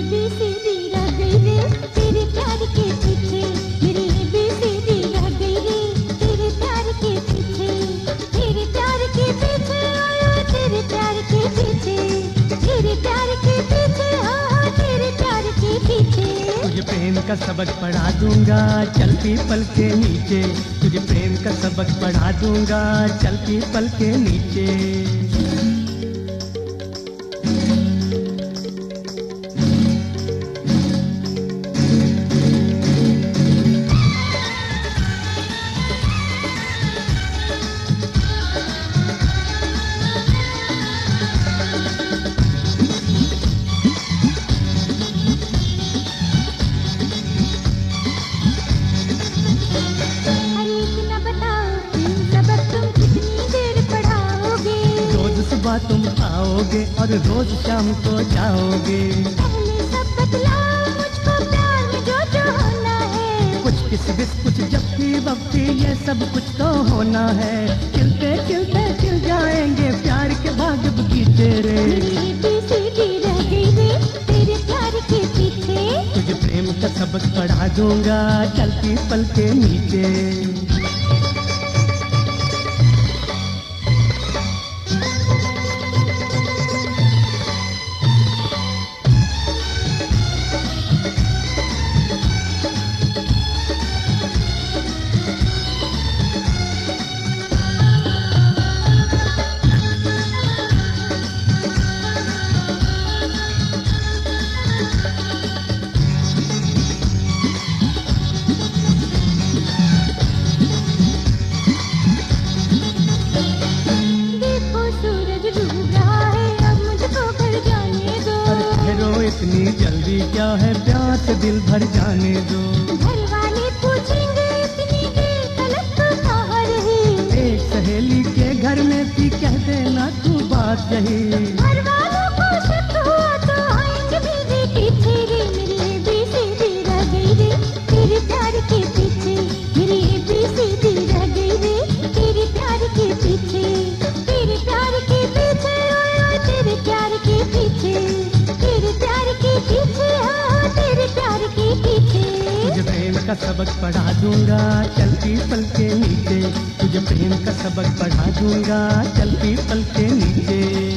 ABCD रह गई रे तेरे प्यार के पीछे, मेरी ABCD रह गई रे तेरे प्यार के पीछे, तेरे प्यार के पीछे आया, तेरे प्यार के पीछे, तेरे प्यार के पीछे हाँ तेरे प्यार के पीछे। तुझे प्रेम का सबक पढ़ा दूंगा चल पीपल के नीचे, तुझे प्रेम का सबक पढ़ा दूंगा चल पीपल के नीचे। तुम आओगे और रोज शाम को जाओगे। पहले सब बतलाओ मुझको प्यार में जो जो होना है, कुछ किस बिस कुछ जप्पी बप्पी ये सब कुछ तो होना है। खिलते खिलते खिल जाएंगे प्यार के बाग बगीचे रे। ABCD रह गई रे तेरे प्यार के पीछे, तुझे प्रेम का सबक पढ़ा दूंगा चल पीपल के नीचे। इतनी जल्दी क्या है प्यार से दिल भर जाने दो। घर वाले पूछेंगे इतनी देर तलक तो कहाँ रही, एक सहेली के घर में थी कह देना तू बात यही। घर वालों को शक हुआ तो आएंगे मेरे पीछे रे, मेरी ABCD रह गई रे तेरे प्यार के पीछे, मेरी ABCD रह गई रे तेरे प्यार के पीछे, तेरे प्यार के पीछे आया तेरे प्यार के पीछे, तेरे प्यार के पीछे हाँ तेरे प्यार के पीछे। तुझे प्रेम का सबक पढ़ा दूंगा चल पीपल के नीचे, तुझे प्रेम का सबक पढ़ा दूंगा चल पीपल के नीचे।